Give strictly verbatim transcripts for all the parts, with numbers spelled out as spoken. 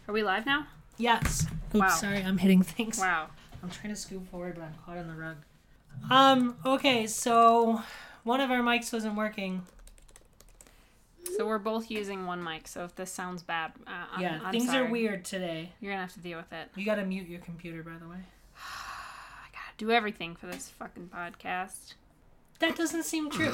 Are we live now? Yes. Oops, Wow. sorry, I'm hitting things. Wow. I'm trying to scoot forward, but I'm caught on the rug. Um, okay, so one of our mics wasn't working. So we're both using one mic, so if this sounds bad, uh, I'm, Yeah, I'm things sorry. are weird today. You're gonna have to deal with it. You gotta mute your computer, by the way. I gotta do everything for this fucking podcast. That doesn't seem true.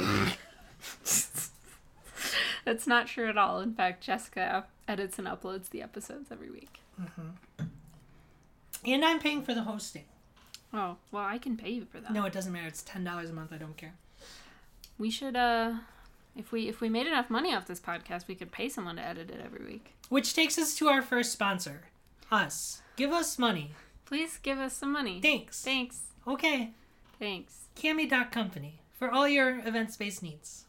That's not true at all. In fact, Jessica up- edits and uploads the episodes every week. Mm-hmm. And I'm paying for the hosting. Oh, well, I can pay you for that. No, it doesn't matter. It's ten dollars a month. I don't care. We should, uh... If we if we made enough money off this podcast, we could pay someone to edit it every week. Which takes us to our first sponsor. Us. Give us money. Please give us some money. Thanks. Thanks. Okay. Thanks. Cami dot company for all your event space needs.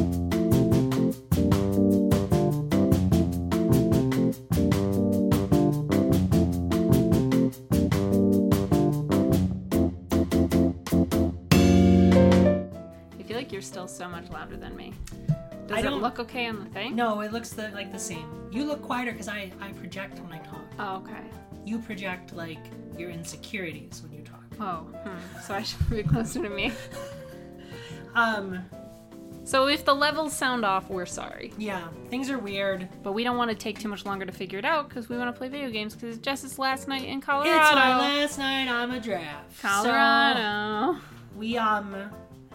I feel like you're still so much louder than me. Does I it don't- look okay on the thing? No, it looks the, like the same. You look quieter because I, I project when I talk. Oh, okay. You project like your insecurities when you talk. Oh, hmm. So I should be closer to me. Um, So if the levels sound off, we're sorry. yeah, things are weird. But we don't want to take too much longer to figure it out because we want to play video games because it's Jess's last night in Colorado. It's my last night on a draft. Colorado. So we um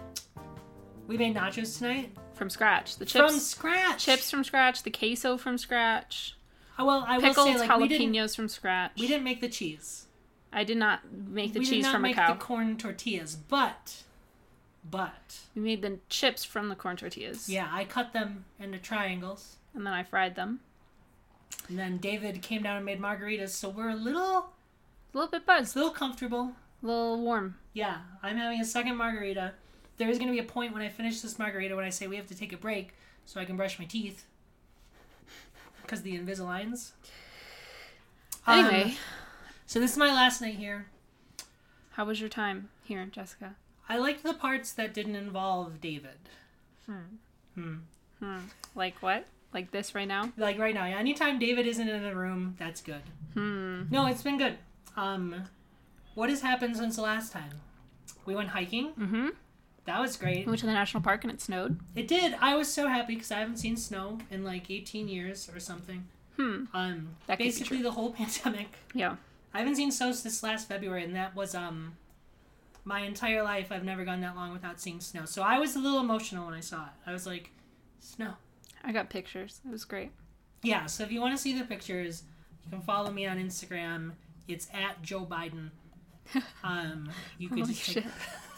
we made nachos tonight From scratch. The chips. from scratch. Chips from scratch. The queso from scratch. Oh, well, I Pickled will say like we didn't jalapenos from scratch. we didn't make the cheese. I did not make the we cheese did not from make a cow. the corn tortillas, but but We made the chips from the corn tortillas. yeah, I cut them into triangles. And then I fried them. And then David came down and made margaritas, so we're a little A little bit buzzed. a little comfortable. A little warm. Yeah, I'm having a second margarita. There is going to be a point when I finish this margarita when I say we have to take a break so I can brush my teeth. Because the Invisaligns. Anyway. Um, so this is my last night here. How was your time here, Jessica? I liked the parts that didn't involve David. Hmm. Hmm. Hmm. Like what? Like this right now? Like right now, anytime David isn't in a room, that's good. Hmm. No, it's been good. Um, what has happened since the last time? We went hiking. Mm-hmm. That was great. We went to the national park and it snowed. It did. I was so happy because I haven't seen snow in like eighteen years or something. Hmm. Um, That could be basically true. the whole pandemic. Yeah. I haven't seen snow since last February, and that was um, my entire life. I've never gone that long without seeing snow. So I was a little emotional when I saw it. I was like, snow. I got pictures. It was great. Yeah. So if you want to see the pictures, you can follow me on Instagram. It's at Joe Biden. Um, you could Holy just shit. take...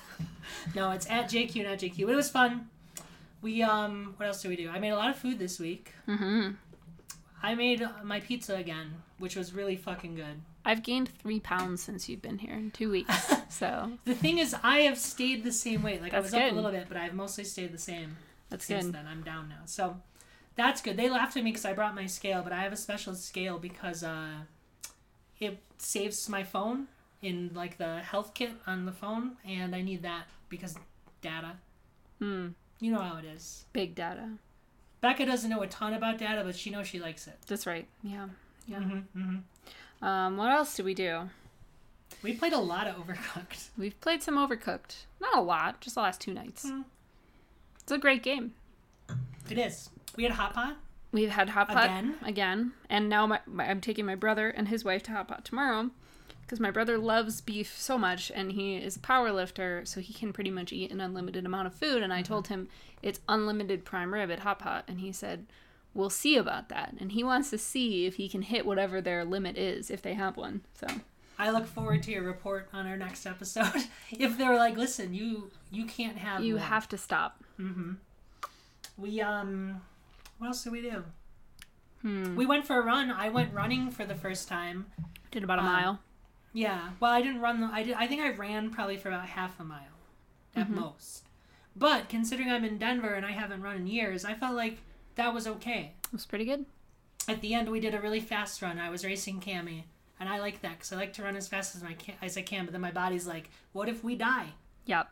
No, it's at J Q, not J Q. It was fun. We um, what else did we do? I made a lot of food this week. Mm-hmm. I made my pizza again, which was really fucking good. I've gained three pounds since you've been here in two weeks. So The thing is, I have stayed the same weight. Like, I That's was up good. a little bit, but I've mostly stayed the same that's since good. then. I'm down now. So, that's good. They laughed at me because I brought my scale, but I have a special scale because uh, it saves my phone in, like, the health kit on the phone, and I need that because data. Hmm. You know how it is. Big data. Becca doesn't know a ton about data, but she knows she likes it. That's right. Yeah. Yeah. Mm-hmm, mm-hmm. Um, what else did we do? We played a lot of Overcooked. We've played some Overcooked. Not a lot, just the last two nights. Mm. It's a great game. It is. We had Hot Pot. We've had Hot Pot Again? again, and now my, my, I'm taking my brother and his wife to Hot Pot tomorrow because my brother loves beef so much, and he is a power lifter, so he can pretty much eat an unlimited amount of food. And I told him it's unlimited prime rib at Hot Pot, and he said, "We'll see about that." And he wants to see if he can hit whatever their limit is if they have one. So I look forward to your report on our next episode. If they're like, listen, you you can't have you one. have to stop. Mm-hmm. We um, what else did we do? Hmm. We went for a run. I went running for the first time. Did about a Um, mile. Yeah. Well, I didn't run. The, I did. I think I ran probably for about half a mile, at Mhm. most. But considering I'm in Denver and I haven't run in years, I felt like that was okay. It was pretty good. At the end, we did a really fast run. I was racing Cami, and I like that because I like to run as fast as my can, as I can. But then my body's like, what if we die? Yep.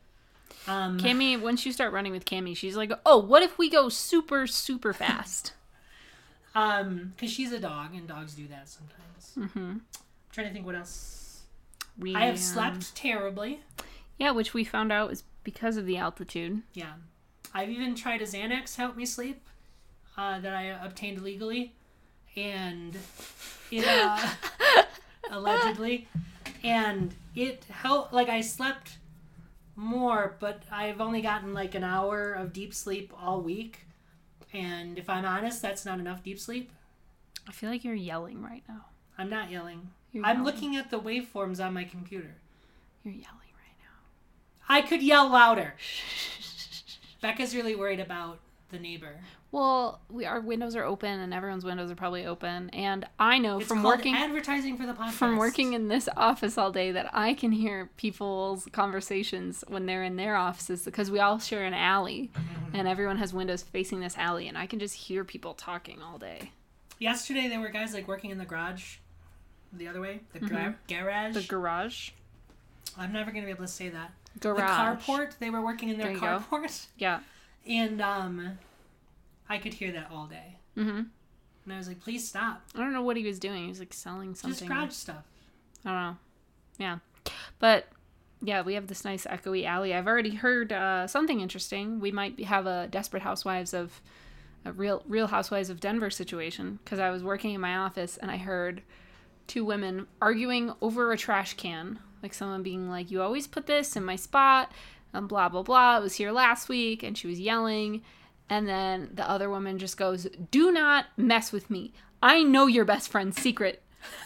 Um, Cammy, once you start running with Cammy, she's like, "Oh, what if we go super, super fast?" Um, because she's a dog, and dogs do that sometimes. Mm-hmm. I'm trying to think what else. We, I have um, slept terribly. Yeah, which we found out is because of the altitude. Yeah. I've even tried a Xanax to help me sleep uh, that I obtained legally. And it, uh, allegedly. And it helped, like, I slept more, but I've only gotten, like, an hour of deep sleep all week. And if I'm honest, that's not enough deep sleep. I feel like you're yelling right now. I'm not yelling. You're I'm yelling. looking at the waveforms on my computer. You're yelling right now. I could yell louder. Becca's really worried about the neighbor. Well, we our windows are open, and everyone's windows are probably open. And I know It's from called working advertising for the podcast. from working in this office all day that I can hear people's conversations when they're in their offices because we all share an alley, Mm-hmm. and everyone has windows facing this alley, and I can just hear people talking all day. Yesterday, there were guys like working in the garage, the other way, the gra- garage. The garage. I'm never gonna be able to say that. Garage. The carport. They were working in their There you go. carport, Yeah. and um, I could hear that all day. Mm-hmm. And I was like, "Please stop! I don't know what he was doing. He was like selling something. Just garage stuff." I don't know. Yeah. But yeah, we have this nice echoey alley. I've already heard uh, something interesting. We might be- have a Desperate Housewives of a real Real Housewives of Denver situation because I was working in my office and I heard two women arguing over a trash can. Like someone being like, "You always put this in my spot," and blah blah blah. It was here last week, and she was yelling. And then the other woman just goes, "Do not mess with me. I know your best friend's secret."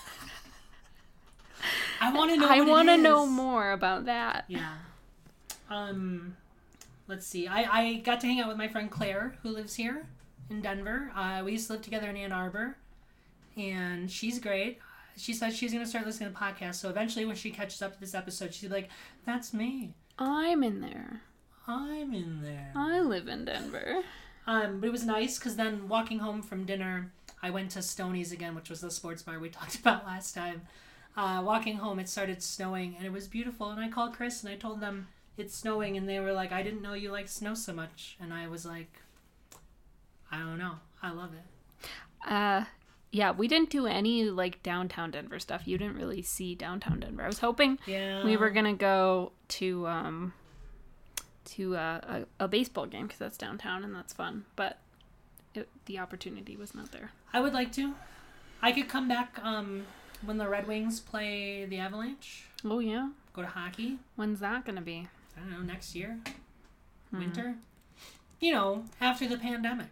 I want to know. I want to know more about that. Yeah. Um, let's see. I, I got to hang out with my friend Claire, who lives here in Denver. Uh, we used to live together in Ann Arbor, and she's great. She said she's going to start listening to podcasts, so eventually when she catches up to this episode, she'll be like, "That's me. I'm in there. I'm in there." I live in Denver. Um, but it was nice, because then walking home from dinner, I went to Stoney's again, which was the sports bar we talked about last time. Uh, walking home, it started snowing, and it was beautiful, and I called Chris, and I told them it's snowing, and they were like, "I didn't know you liked snow so much," and I was like, I don't know. I love it. Uh, yeah, we didn't do any, like, downtown Denver stuff. You didn't really see downtown Denver. I was hoping Yeah. we were going to go to, um, to uh, a, a baseball game, because that's downtown, and that's fun. But it, the opportunity was not there. I would like to. I could come back um, when the Red Wings play the Avalanche. Oh, yeah? Go to hockey. When's that going to be? I don't know, next year. Hmm. Winter. You know, after the pandemic.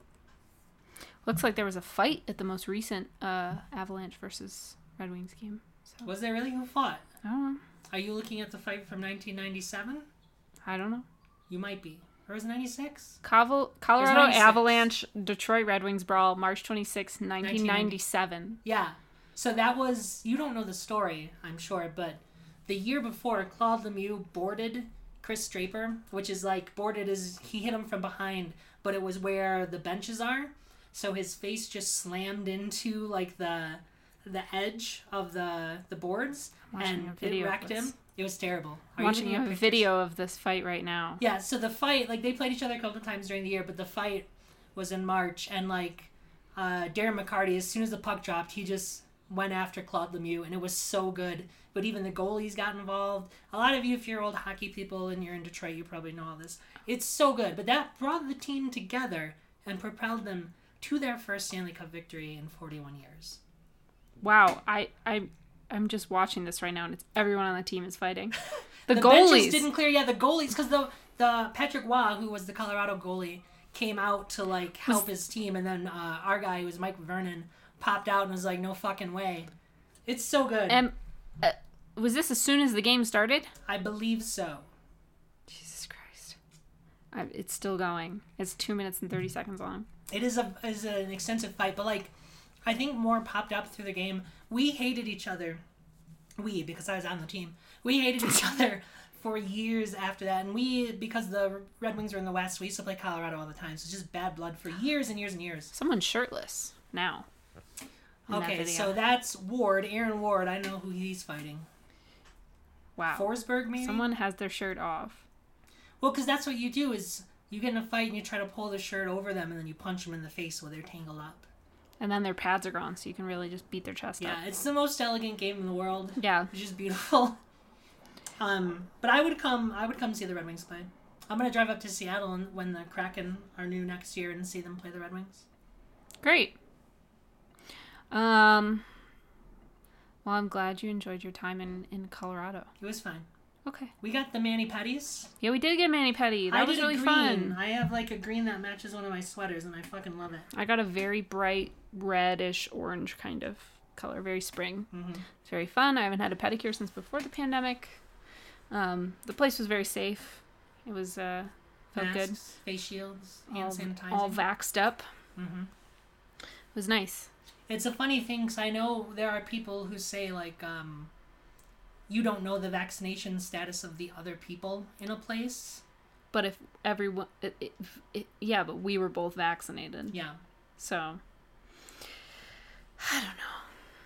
Looks like there was a fight at the most recent uh, Avalanche versus Red Wings game. So Was there really? Who fought? I don't know. Are you looking at the fight from nineteen ninety-seven? I don't know. You might be. Or was it ninety-six? Col- Colorado ninety-six. Avalanche, Detroit Red Wings brawl, March twenty-sixth, nineteen ninety-seven. Yeah. So that was, you don't know the story, I'm sure, but the year before, Claude Lemieux boarded Chris Draper, which is like, boarded is, he hit him from behind, but it was where the benches are. So his face just slammed into like the the edge of the the boards, Watching and a video it wrecked of this. him. It was terrible. Are I'm you watching looking at a pictures? video of this fight right now. Yeah, so the fight, like, they played each other a couple of times during the year, but the fight was in March, and, like, uh, Darren McCarty, as soon as the puck dropped, he just went after Claude Lemieux, and it was so good. But even the goalies got involved. A lot of you, if you're old hockey people and you're in Detroit, you probably know all this. It's so good, but that brought the team together and propelled them to their first Stanley Cup victory in forty-one years. Wow, I, I, I'm just watching this right now, and it's everyone on the team is fighting. The, The goalies benches didn't clear. Yeah, the goalies, because the the Patrick Waugh, who was the Colorado goalie, came out to like help his team, and then uh, our guy, who was Mike Vernon, popped out and was like, "No fucking way!" It's so good. And uh, was this as soon as the game started? I believe so. Jesus Christ, I, it's still going. It's two minutes and thirty seconds long. It is a is an extensive fight, but like, I think more popped up through the game. We hated each other. We, because I was on the team. We hated each other for years after that. And we, because the Red Wings were in the West, we used to play Colorado all the time. So it's just bad blood for years and years and years. Someone's shirtless now. in that Okay, video. so that's Ward, Aaron Ward. I know who he's fighting. Wow. Forsberg, maybe? Someone has their shirt off. Well, because that's what you do is you get in a fight and you try to pull the shirt over them and then you punch them in the face while they're tangled up. And then their pads are gone, so you can really just beat their chest Yeah, up. it's the most elegant game in the world. Yeah. Which is beautiful. Um, but I would come. I would come see the Red Wings play. I'm gonna drive up to Seattle and, when the Kraken are new next year and see them play the Red Wings. Great. Um. Well, I'm glad you enjoyed your time in, in Colorado. It was fine. Okay. We got the mani pedis. Yeah, we did get mani pedi. That I was did really a green. fun. I have like a green that matches one of my sweaters, and I fucking love it. I got a very bright reddish orange kind of color, very spring. Mm-hmm. It's very fun. I haven't had a pedicure since before the pandemic. Um, the place was very safe. It was uh, felt Masks, good. face shields, hand All, sanitizing. all vaxxed up. Mm-hmm. It was nice. It's a funny thing because I know there are people who say like, um, you don't know the vaccination status of the other people in a place. But if everyone, it, it, it, yeah, but we were both vaccinated. Yeah. So, I don't know.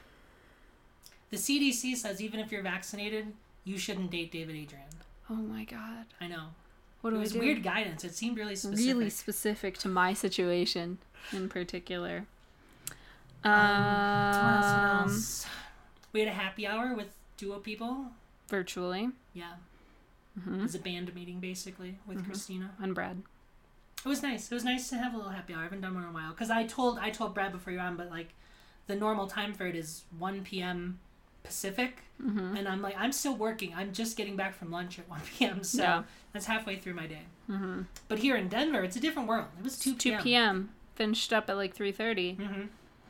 The C D C says even if you're vaccinated, you shouldn't date David Adrian. Oh my God. I know. What do it I was do? weird guidance. It seemed really specific. Really specific to my situation in particular. Um, Um, what else, what else? We had a happy hour with duo people. Virtually. Yeah. Mm-hmm. It was a band meeting, basically, with Mm-hmm. Christina. And Brad. It was nice. It was nice to have a little happy hour. I haven't done one in a while. Because I told, I told Brad before you were on, but, like, the normal time for it is one p.m. Pacific. Mm-hmm. And I'm like, I'm still working. I'm just getting back from lunch at one p.m. So Yeah. that's halfway through my day. Mm-hmm. But here in Denver, it's a different world. It was two p.m. two p.m. Finished up at like three thirty. Mm-hmm.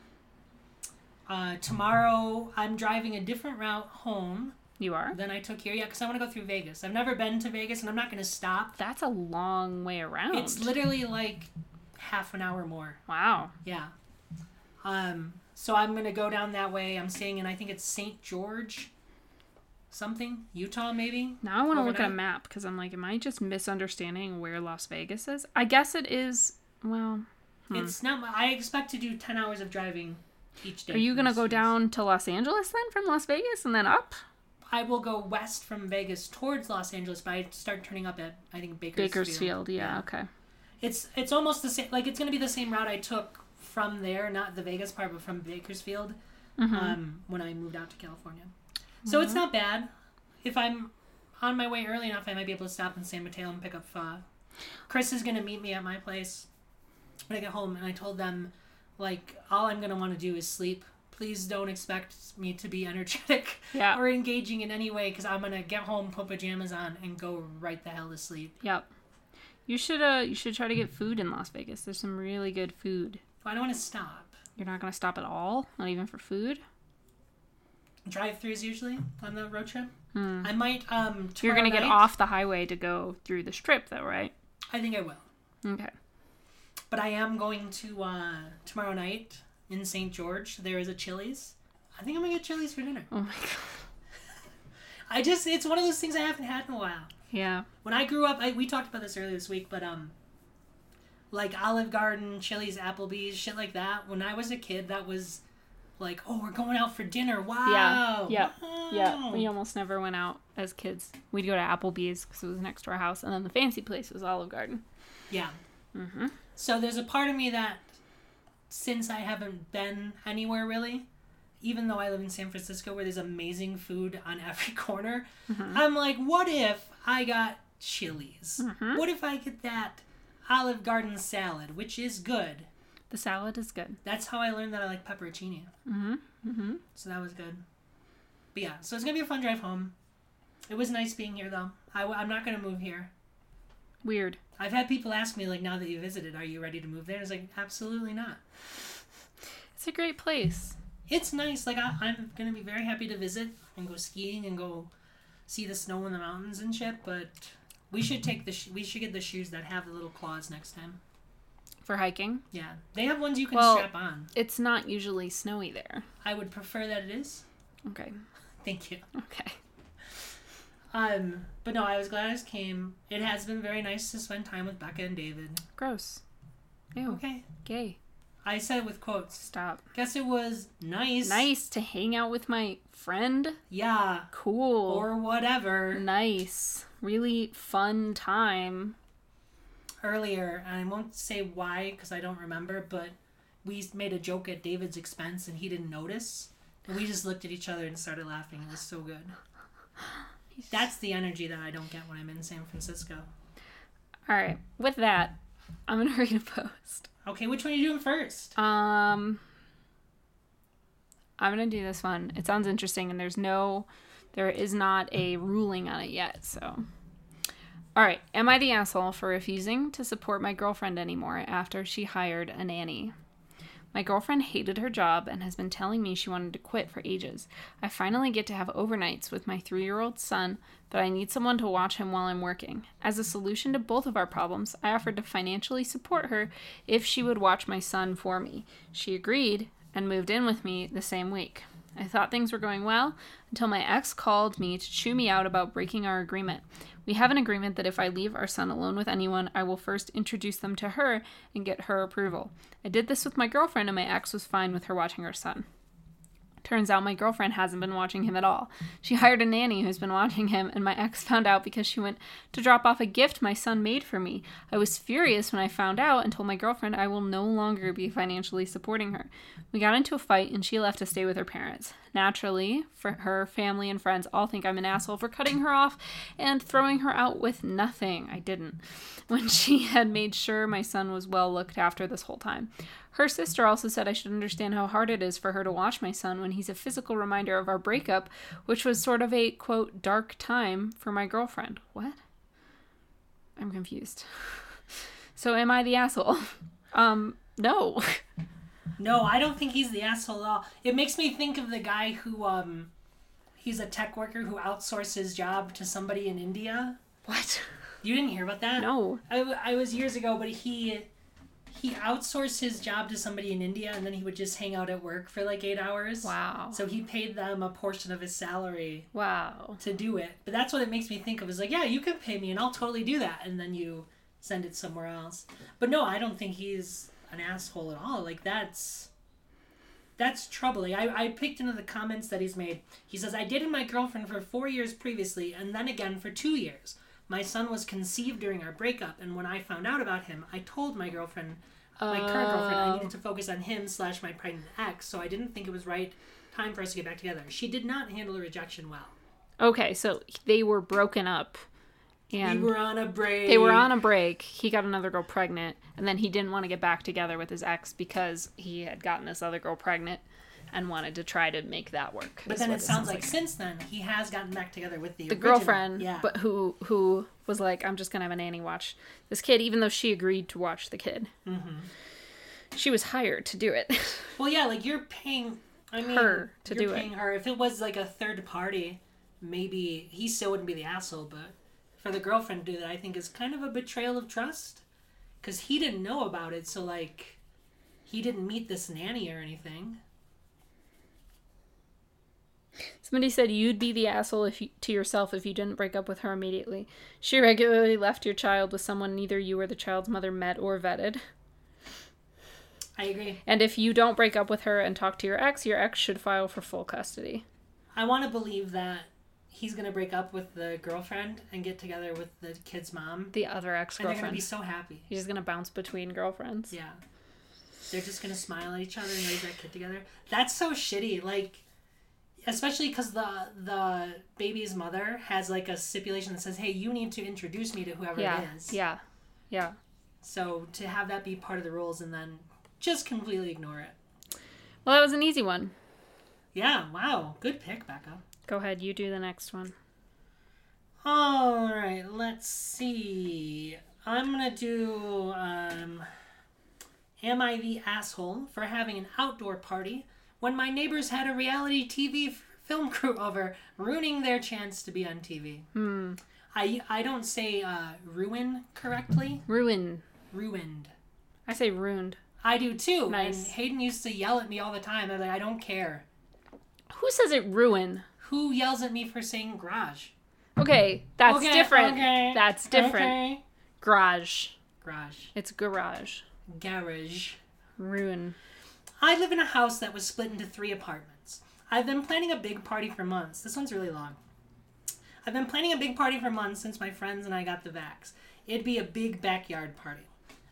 Uh, tomorrow, I'm driving a different route home You are? than I took here. Yeah, because I want to go through Vegas. I've never been to Vegas, and I'm not going to stop. That's a long way around. It's literally like half an hour more. Wow. Yeah. Um. So I'm going to go down that way. I'm staying in, I think it's Saint George something, Utah maybe. Now I want to look at a Overnight. map because I'm like, am I just misunderstanding where Las Vegas is? I guess it is. Well, hmm. It's not. I expect to do ten hours of driving each day. Are you from going to this go place. down to Los Angeles then from Las Vegas and then up? I will go west from Vegas towards Los Angeles, but I start turning up at, I think, Bakersfield. Bakersfield, yeah, okay. It's it's almost the same. Like, it's going to be the same route I took from there, not the Vegas part, but from Bakersfield, Mm-hmm. um, when I moved out to California. So it's not bad. If I'm on my way early enough, I might be able to stop in San Mateo and pick up pho. Chris is going to meet me at my place when I get home, and I told them, like, all I'm going to want to do is sleep. Please don't expect me to be energetic Yeah. or engaging in any way, because I'm going to get home, put pajamas on, and go right the hell to sleep. Yep. You should uh you should try to get food in Las Vegas. There's some really good food. I don't want to stop. You're not going to stop at all? Not even for food? Drive-thrus usually on the road trip. Hmm. I might, um, You're going to get tomorrow night- off the highway to go through the strip though, right? I think I will. Okay. But I am going to, uh, tomorrow night in Saint George. There is a Chili's. I think I'm going to get Chili's for dinner. Oh my god. I just, it's one of those things I haven't had in a while. Yeah. When I grew up, I, we talked about this earlier this week, but, um, like Olive Garden, Chili's, Applebee's, shit like that. When I was a kid, that was like, oh, we're going out for dinner. Wow. Yeah. Wow. Yeah. We almost never went out as kids. We'd go to Applebee's because it was next to our house, and then the fancy place was Olive Garden. Yeah. Mm-hmm. So there's a part of me that, since I haven't been anywhere really, even though I live in San Francisco where there's amazing food on every corner, Mm-hmm. I'm like, what if I got Chili's? Mhm. What if I get that Olive Garden salad, which is good? The salad is good. That's how I learned that I like pepperoncini. Mm-hmm. Mm-hmm. So that was good. But yeah, so it's going to be a fun drive home. It was nice being here, though. I, am not going to move here. Weird. I've had people ask me, like, now that you visited, are you ready to move there? And I was like, absolutely not. It's a great place. It's nice. Like, I, I'm going to be very happy to visit and go skiing and go see the snow in the mountains and shit, but we should take the sh- we should get the shoes that have the little claws next time. For hiking? Yeah. They have ones you can Well- strap on. It's not usually snowy there. I would prefer that it is. Okay. Thank you. Okay. Um, but no, I was glad I just came. It has been very nice to spend time with Becca and David. Gross. Ew. Okay. Gay. I said it with quotes. Stop. Guess it was nice. Nice to hang out with my friend. Yeah. Cool. Or whatever. Nice. Really fun time. Earlier, and I won't say why because I don't remember, but we made a joke at David's expense and he didn't notice. And we just looked at each other and started laughing. It was so good. That's the energy that I don't get when I'm in San Francisco. All right. With that, I'm going to read a post. Okay, which one are you doing first? Um, I'm going to do this one. It sounds interesting, and there's no, there is not a ruling on it yet, so. All right. Am I the asshole for refusing to support my girlfriend anymore after she hired a nanny? My girlfriend hated her job and has been telling me she wanted to quit for ages. I finally get to have overnights with my three-year-old son, but I need someone to watch him while I'm working. As a solution to both of our problems, I offered to financially support her if she would watch my son for me. She agreed and moved in with me the same week. I thought things were going well until my ex called me to chew me out about breaking our agreement. We have an agreement that if I leave our son alone with anyone, I will first introduce them to her and get her approval. I did this with my girlfriend, and my ex was fine with her watching our son. Turns out my girlfriend hasn't been watching him at all. She hired a nanny who's been watching him, and my ex found out because she went to drop off a gift my son made for me. I was furious when I found out and told my girlfriend I will no longer be financially supporting her. We got into a fight, and she left to stay with her parents. Naturally, for her family and friends all think I'm an asshole for cutting her off and throwing her out with nothing. I didn't. When she had made sure my son was well looked after this whole time. Her sister also said I should understand how hard it is for her to watch my son when he's a physical reminder of our breakup, which was sort of a, quote, dark time for my girlfriend. What? I'm confused. So am I the asshole? Um, no. No, I don't think he's the asshole at all. It makes me think of the guy who, um, he's a tech worker who outsourced his job to somebody in India. What? You didn't hear about that? No. I, I was years ago, but he he outsourced his job to somebody in India, and then he would just hang out at work for like eight hours. Wow. So he paid them a portion of his salary. Wow. To do it. But that's what it makes me think of, is like, yeah, you can pay me, and I'll totally do that. And then you send it somewhere else. But no, I don't think he's an asshole at all. Like, that's that's troubling. I, I picked into the comments that he's made. He says, I dated my girlfriend for four years previously, and then again for two years. My son was conceived during our breakup, and when I found out about him, I told my girlfriend, my uh, current girlfriend, I needed to focus on him slash my pregnant ex, so I didn't think it was right time for us to get back together. She did not handle the rejection well. Okay, so they were broken up. And we were on a break. They were on a break. He got another girl pregnant, and then he didn't want to get back together with his ex because he had gotten this other girl pregnant and wanted to try to make that work. But then it sounds like, like since then he has gotten back together with the, the original. girlfriend, yeah. but who who was like, I'm just gonna have a nanny watch this kid, even though she agreed to watch the kid. Mm-hmm. She was hired to do it. Well, yeah, like you're paying I mean, her to you're do paying it. Her. If it was like a third party, maybe he still wouldn't be the asshole. But for the girlfriend to do that, I think is kind of a betrayal of trust, because he didn't know about it. So like, he didn't meet this nanny or anything. Somebody said you'd be the asshole if you, to yourself if you didn't break up with her immediately. She regularly left your child with someone neither you or the child's mother met or vetted. I agree. And if you don't break up with her and talk to your ex, your ex should file for full custody. I want to believe that he's going to break up with the girlfriend and get together with the kid's mom. The other ex-girlfriend. And they're going to be so happy. He's just going to bounce between girlfriends. Yeah. They're just going to smile at each other and raise that kid together. That's so shitty. Like, especially because the the baby's mother has like a stipulation that says, hey, you need to introduce me to whoever yeah. it is. Yeah. Yeah. So to have that be part of the rules and then just completely ignore it. Well, that was an easy one. Yeah, wow. Good pick, Becca. Go ahead, you do the next one. All right, let's see. I'm going to do, um, am I the asshole for having an outdoor party when my neighbors had a reality T V f- film crew over, ruining their chance to be on T V? Hmm. I, I don't say uh, ruin correctly. Ruin. Ruined. I say ruined. I do too. Nice. And Hayden used to yell at me all the time. I'm like, I don't care. Who says it ruin? Who yells at me for saying garage? Okay, that's okay, different. Okay, that's different. Okay. Garage. Garage. It's garage. Garage. Ruin. I live in a house that was split into three apartments. I've been planning a big party for months. This one's really long. I've been planning a big party for months since my friends and I got the vax. It'd be a big backyard party.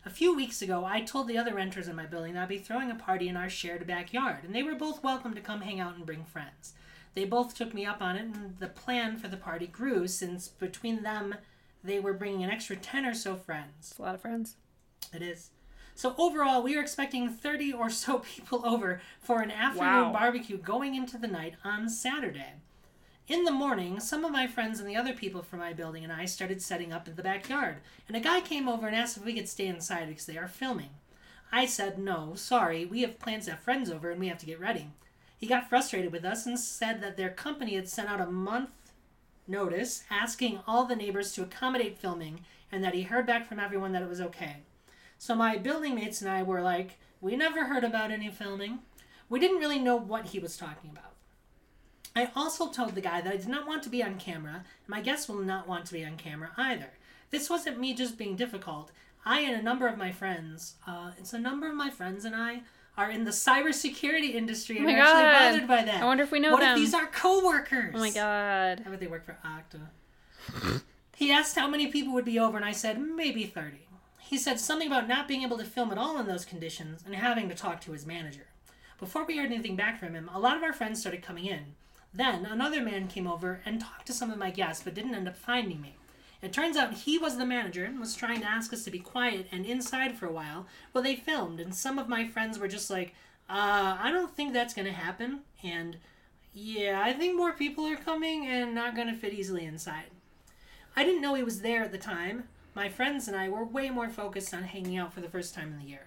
A few weeks ago, I told the other renters in my building that I'd be throwing a party in our shared backyard, and they were both welcome to come hang out and bring friends. They both took me up on it, and the plan for the party grew, since between them, they were bringing an extra ten or so friends. It's a lot of friends. It is. So overall, we are expecting thirty or so people over for an afternoon Wow. barbecue going into the night on Saturday. In the morning, some of my friends and the other people from my building and I started setting up in the backyard, and a guy came over and asked if we could stay inside because they are filming. I said, no, sorry, we have plans to have friends over and we have to get ready. He got frustrated with us and said that their company had sent out a month notice asking all the neighbors to accommodate filming, and that he heard back from everyone that it was okay. So my building mates and I were like, we never heard about any filming. We didn't really know what he was talking about. I also told the guy that I did not want to be on camera, and my guests will not want to be on camera either. This wasn't me just being difficult. I and a number of my friends, uh, it's a number of my friends and I, are in the cybersecurity industry, and Oh my we're actually God. bothered by that. I wonder if we know what them. What if these are coworkers? Oh my God. I bet they work for Okta. He asked how many people would be over, and I said, maybe thirty. He said something about not being able to film at all in those conditions and having to talk to his manager. Before we heard anything back from him, a lot of our friends started coming in. Then, another man came over and talked to some of my guests, but didn't end up finding me. It turns out he was the manager and was trying to ask us to be quiet and inside for a while while they filmed, and some of my friends were just like, uh, I don't think that's going to happen, and yeah, I think more people are coming and not going to fit easily inside. I didn't know he was there at the time. My friends and I were way more focused on hanging out for the first time in the year.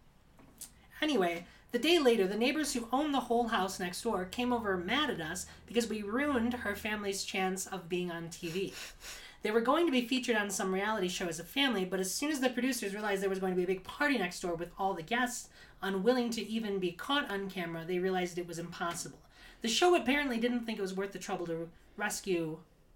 Anyway, the day later, the neighbors who own the whole house next door came over mad at us because we ruined her family's chance of being on T V. They were going to be featured on some reality show as a family, but as soon as the producers realized there was going to be a big party next door with all the guests, unwilling to even be caught on camera, they realized it was impossible. The show apparently didn't think it was worth the trouble to rescue,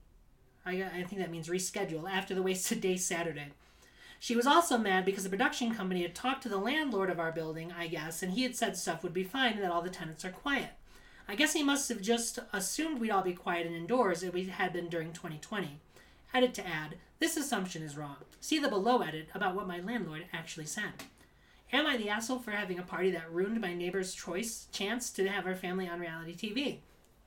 I, I think that means reschedule, after the wasted day Saturday. She was also mad because the production company had talked to the landlord of our building, I guess, and he had said stuff would be fine and that all the tenants are quiet. I guess he must have just assumed we'd all be quiet and indoors as we had been during twenty twenty. Edit to add, this assumption is wrong. See the below edit about what my landlord actually said. Am I the asshole for having a party that ruined my neighbor's choice chance to have our family on reality T V?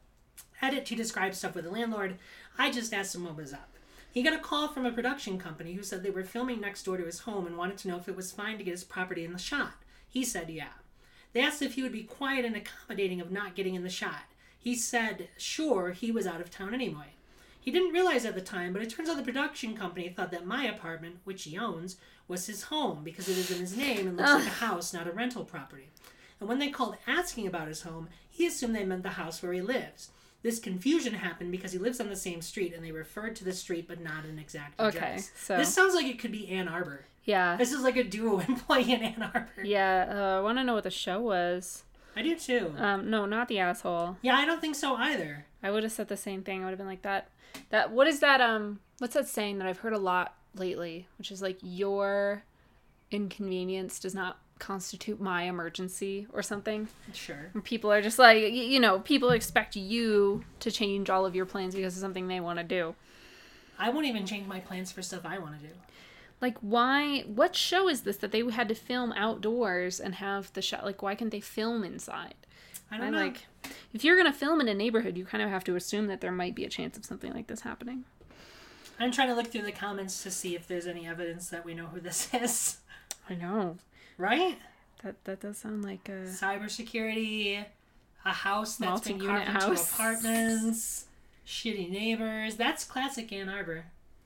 Edit to describe stuff with the landlord. I just asked him what was up. He got a call from a production company who said they were filming next door to his home and wanted to know if it was fine to get his property in the shot. He said yeah. They asked if he would be quiet and accommodating of not getting in the shot. He said sure, he was out of town anyway. He didn't realize at the time, but it turns out the production company thought that my apartment, which he owns, was his home because it is in his name and looks like a house, not a rental property. And when they called asking about his home, he assumed they meant the house where he lives. This confusion happened because he lives on the same street and they referred to the street but not an exact address. Okay, so This sounds like it could be Ann Arbor. yeah, This is like a duo employee in Ann Arbor. yeah. Uh, I want to know what the show was. I do too. Um, no, not the asshole. Yeah, I don't think so either. I would have said the same thing. I would have been like that. That what is that? Um, what's that saying that I've heard a lot lately? Which is like your inconvenience does not constitute my emergency or something. Sure. And people are just like, y- you know, people expect you to change all of your plans because of something they want to do. I won't even change my plans for stuff I want to do. Like, why? What show is this that they had to film outdoors and have the shot? Like, why can't they film inside? I don't I know. like, if you're gonna film in a neighborhood, you kind of have to assume that there might be a chance of something like this happening. I'm trying to look through the comments to see if there's any evidence that we know who this is. I know. Right? That that does sound like a Cybersecurity, a house that's been Multi-unit carved into house. apartments, shitty neighbors. That's classic Ann Arbor.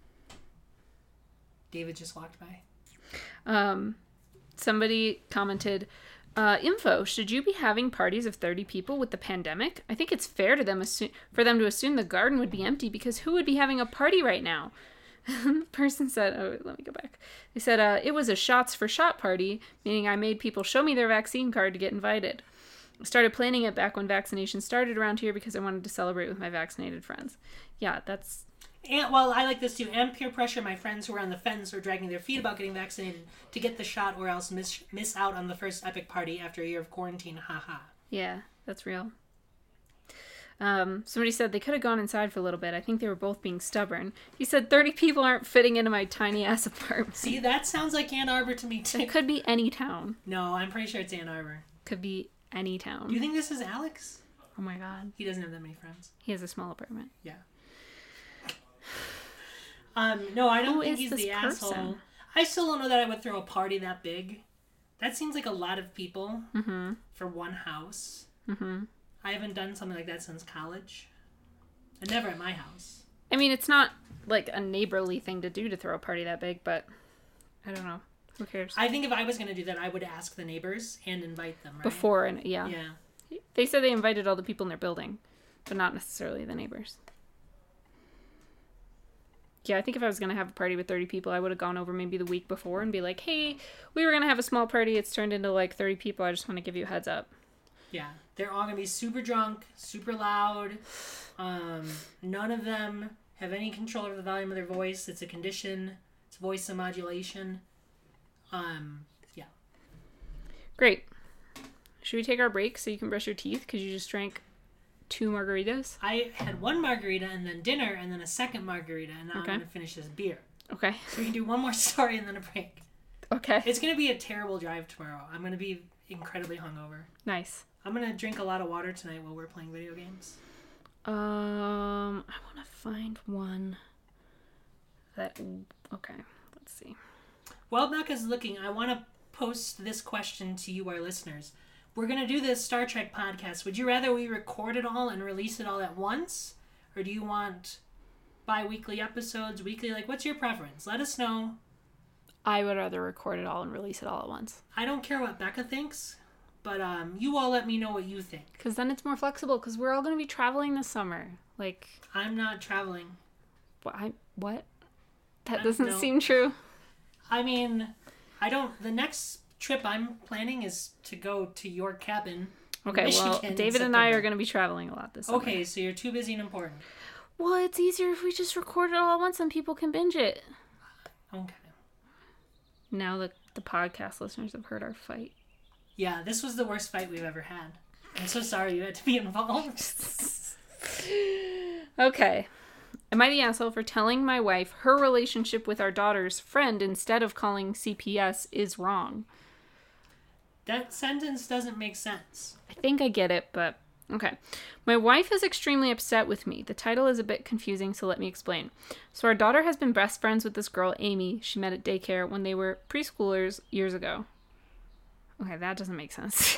David just walked by. um. Somebody commented, uh, "Info: should you be having parties of thirty people with the pandemic? I think it's fair to them assume for them to assume the garden would be empty because who would be having a party right now?" The person said, oh, let me go back. They said, uh, it was a shots for shot party, meaning I made people show me their vaccine card to get invited. I started planning it back when vaccination started around here because I wanted to celebrate with my vaccinated friends. Yeah, that's... And, well, I like this too. And peer pressure. My friends who are on the fence were dragging their feet about getting vaccinated to get the shot or else miss, miss out on the first epic party after a year of quarantine. Ha ha. Yeah, that's real. Um, somebody said they could have gone inside for a little bit. I think they were both being stubborn. He said thirty people aren't fitting into my tiny ass apartment. See, that sounds like Ann Arbor to me too. It could be any town. No, I'm pretty sure it's Ann Arbor. Could be any town. Do you think this is Alex? Oh my god. He doesn't have that many friends. He has a small apartment. Yeah. Um, no, I don't Who think is he's this the person? asshole. I still don't know that I would throw a party that big. That seems like a lot of people Mm-hmm. for one house. Mm-hmm. I haven't done something like that since college. And never at my house. I mean, it's not like a neighborly thing to do to throw a party that big, but I don't know. Who cares? I think if I was going to do that, I would ask the neighbors and invite them, right? Before, and yeah. Yeah. They said they invited all the people in their building, but not necessarily the neighbors. Yeah, I think if I was going to have a party with thirty people, I would have gone over maybe the week before and be like, hey, we were going to have a small party. It's turned into like thirty people. I just want to give you a heads up. Yeah. They're all going to be super drunk, super loud. Um, none of them have any control over the volume of their voice. It's a condition. It's voice modulation. Um, yeah. Great. Should we take our break so you can brush your teeth because you just drank two margaritas? I had one margarita and then dinner and then a second margarita, and now Okay. I'm going to finish this beer. Okay. So we can do one more story and then a break. Okay. It's going to be a terrible drive tomorrow. I'm going to be incredibly hungover. Nice. I'm going to drink a lot of water tonight while we're playing video games. Um, I want to find one that... Okay, let's see. While Becca's looking, I want to post this question to you, our listeners. We're going to do this Star Trek podcast. Would you rather we record it all and release it all at once? Or do you want bi-weekly episodes, weekly? Like, what's your preference? Let us know. I would rather record it all and release it all at once. I don't care what Becca thinks, but um, you all let me know what you think. Because then it's more flexible, because we're all going to be traveling this summer. Like, I'm not traveling. what? I, what? That I- doesn't no. seem true. I mean, I don't... The next trip I'm planning is to go to your cabin. Okay, well, Michigan in David and I September. are going to be traveling a lot this summer. Okay, so you're too busy and important. Well, it's easier if we just record it all at once and people can binge it. Okay. Now that the podcast listeners have heard our fight. Yeah, this was the worst fight we've ever had. I'm so sorry you had to be involved. Okay. Am I the asshole for telling my wife her relationship with our daughter's friend instead of calling C P S is wrong? That sentence doesn't make sense. I think I get it, but okay. My wife is extremely upset with me. The title is a bit confusing, so let me explain. So our daughter has been best friends with this girl, Amy, she met at daycare when they were preschoolers years ago. Okay, that doesn't make sense.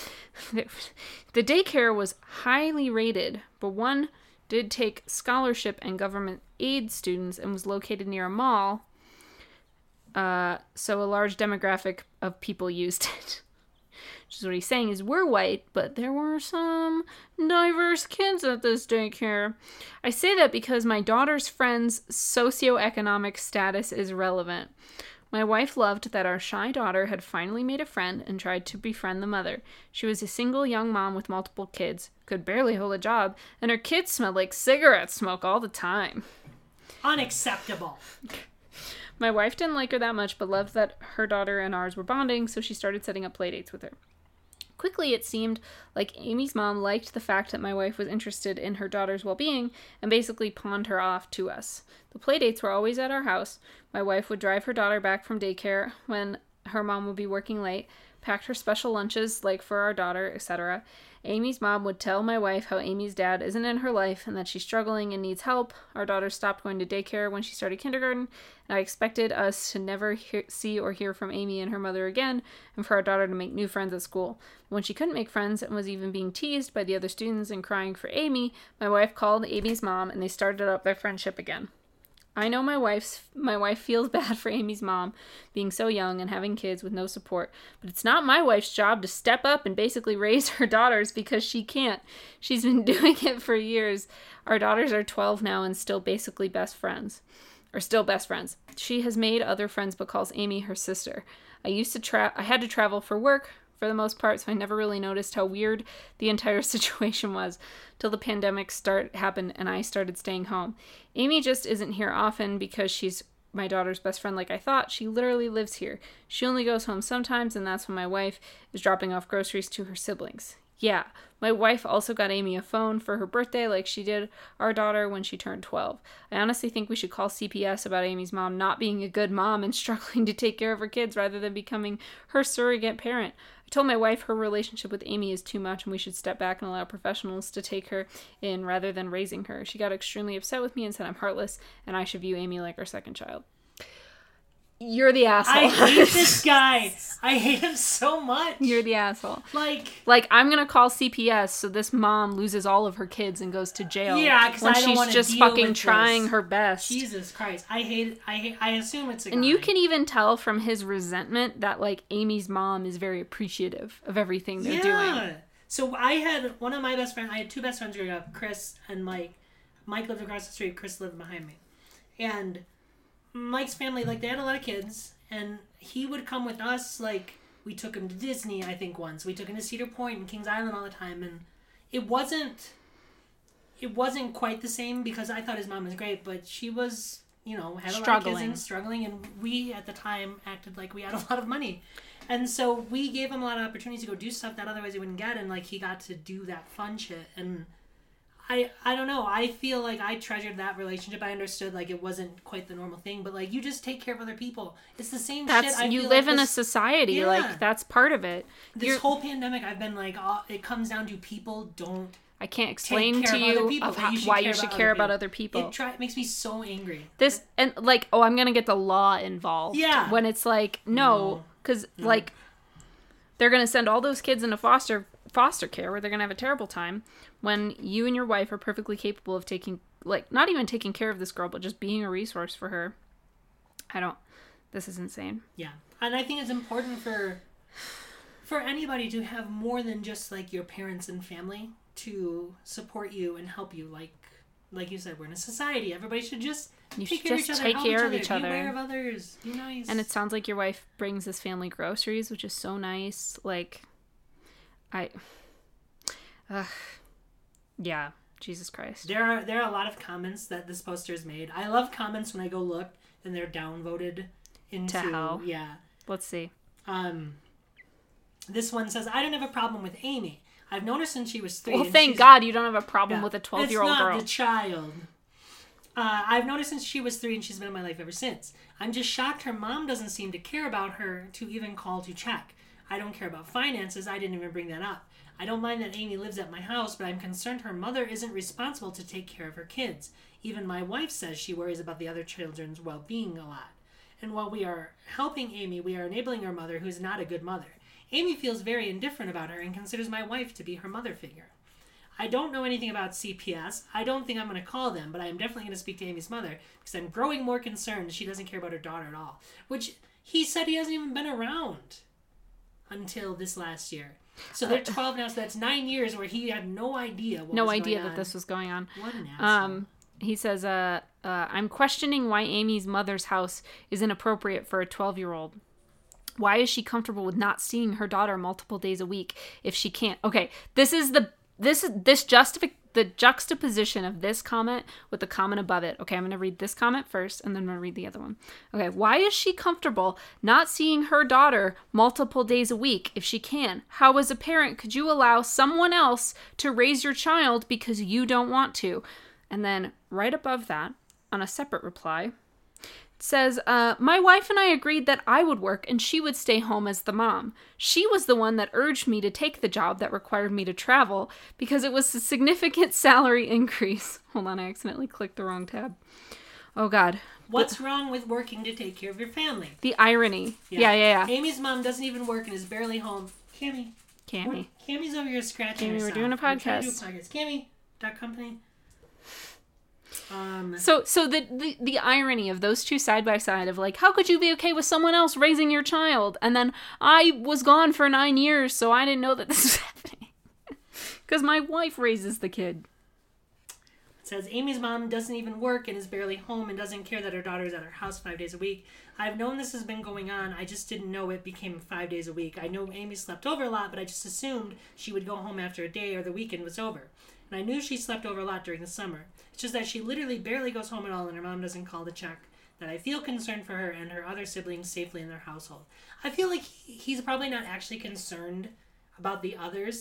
The daycare was highly rated, but one did take scholarship and government aid students and was located near a mall. Uh, so a large demographic of people used it. Which is what he's saying is we're white, but there were some diverse kids at this daycare. I say that because my daughter's friend's socioeconomic status is relevant. My wife loved that our shy daughter had finally made a friend and tried to befriend the mother. She was a single young mom with multiple kids, could barely hold a job, and her kids smelled like cigarette smoke all the time. Unacceptable. My wife didn't like her that much, but loved that her daughter and ours were bonding, so she started setting up playdates with her. Quickly, it seemed like Amy's mom liked the fact that my wife was interested in her daughter's well-being and basically pawned her off to us. The playdates were always at our house. My wife would drive her daughter back from daycare when her mom would be working late, packed her special lunches, like for our daughter, et cetera. Amy's mom would tell my wife how Amy's dad isn't in her life and that she's struggling and needs help. Our daughter stopped going to daycare when she started kindergarten, and I expected us to never hear, see or hear from Amy and her mother again, and for our daughter to make new friends at school. When she couldn't make friends and was even being teased by the other students and crying for Amy, my wife called Amy's mom and they started up their friendship again. I know my wife's my wife feels bad for Amy's mom being so young and having kids with no support, but it's not my wife's job to step up and basically raise her daughters because she can't. She's been doing it for years. Our daughters are twelve now and still basically best friends. Or still best friends. She has made other friends but calls Amy her sister. I used to tra- I had to travel for work for the most part, so I never really noticed how weird the entire situation was till the pandemic start happened and I started staying home. Amy just isn't here often because she's my daughter's best friend like I thought. She literally lives here. She only goes home sometimes, and that's when my wife is dropping off groceries to her siblings. Yeah. My wife also got Amy a phone for her birthday like she did our daughter when she turned twelve. I honestly think we should call C P S about Amy's mom not being a good mom and struggling to take care of her kids rather than becoming her surrogate parent. I told my wife her relationship with Amy is too much and we should step back and allow professionals to take her in rather than raising her. She got extremely upset with me and said I'm heartless and I should view Amy like our second child. You're the asshole. I hate this guy. I hate him so much. You're the asshole. Like, like I'm gonna call C P S so this mom loses all of her kids and goes to jail. Yeah, because when I don't she's want to just deal fucking with trying this. her best. Jesus Christ, I hate it. I hate. I assume it's a And guy. you can even tell from his resentment that like Amy's mom is very appreciative of everything they're yeah. doing. So I had one of my best friends. I had two best friends growing up, Chris and Mike. Mike lived across the street. Chris lived behind me, and Mike's family, like, they had a lot of kids. And he would come with us, like, we took him to Disney, I think, once. We took him to Cedar Point and Kings Island all the time. And it wasn't, it wasn't quite the same because I thought his mom was great, but she was, you know, had a lot of kids and struggling. And we, at the time, acted like we had a lot of money. And so we gave him a lot of opportunities to go do stuff that otherwise he wouldn't get. And, like, he got to do that fun shit. And I, I don't know. I feel like I treasured that relationship. I understood, like, it wasn't quite the normal thing, but, like, you just take care of other people. It's the same that's, shit. I you feel live like in this, a society. yeah. Like, that's part of it. This You're, whole pandemic, I've been like, oh, it comes down to people don't I can't explain to you you, people, of how, you why you should care about other people. It, try, it makes me so angry. This, and, like, oh, I'm going to get the law involved. Yeah. When it's like, no, because, no. no. like, they're going to send all those kids into foster foster care where they're going to have a terrible time when you and your wife are perfectly capable of taking, like, not even taking care of this girl, but just being a resource for her. I don't, this is insane. Yeah. And I think it's important for, for anybody to have more than just, like, your parents and family to support you and help you. Like, like you said, we're in a society. Everybody should just you take should care just of each other, take help care each of other, each other. Be aware of others. Be nice. And it sounds like your wife brings this family groceries, which is so nice. Like, I, uh, yeah, Jesus Christ. There are there are a lot of comments that this poster has made. I love comments when I go look and they're downvoted into to hell. Yeah. Let's see. Um, this one says, I don't have a problem with Amy. I've known her since she was three. Well, and thank she's, God you don't have a problem yeah, with a twelve-year-old girl. girl. It's not the child. Uh, I've known her since she was three and she's been in my life ever since. I'm just shocked her mom doesn't seem to care about her to even call to check. I don't care about finances. I didn't even bring that up. I don't mind that Amy lives at my house, but I'm concerned her mother isn't responsible to take care of her kids. Even my wife says she worries about the other children's well-being a lot. And while we are helping Amy, we are enabling our mother, who's not a good mother. Amy feels very indifferent about her and considers my wife to be her mother figure. I don't know anything about C P S. I don't think I'm going to call them, but I am definitely going to speak to Amy's mother because I'm growing more concerned she doesn't care about her daughter at all. Which he said he hasn't even been around until this last year. So they're twelve now, so that's nine years where he had no idea what no was idea going that on. this was going on. What an asshole. Um, he says, uh, uh, I'm questioning why Amy's mother's house is inappropriate for a twelve-year-old. Why is she comfortable with not seeing her daughter multiple days a week if she can't? Okay, this is the this is this justific the juxtaposition of this comment with the comment above it. Okay, I'm going to read this comment first, and then I'm going to read the other one. Okay, why is she comfortable not seeing her daughter multiple days a week if she can? How, as a parent, could you allow someone else to raise your child because you don't want to? And then right above that, on a separate reply, it says, uh, my wife and I agreed that I would work and she would stay home as the mom. She was the one that urged me to take the job that required me to travel because it was a significant salary increase. Hold on, I accidentally clicked the wrong tab. Oh, God. What's the, wrong with working to take care of your family? The irony. Yeah, yeah, yeah. yeah. Amy's mom doesn't even work and is barely home. Cammy. Cammy. Cammy's over here scratching Cammy, herself. we're doing a podcast. Do a podcast. Cammy, dot company. Um, so so the, the the irony of those two side by side of like, how could you be okay with someone else raising your child? And then I was gone for nine years, so I didn't know that this was happening. Because my wife raises the kid. It says, Amy's mom doesn't even work and is barely home and doesn't care that her daughter is at her house five days a week. I've known this has been going on. I just didn't know it became five days a week. I know Amy slept over a lot, but I just assumed she would go home after a day or the weekend was over. And I knew she slept over a lot during the summer. It's just that she literally barely goes home at all and her mom doesn't call to check. That I feel concerned for her and her other siblings safely in their household. I feel like he, he's probably not actually concerned about the others.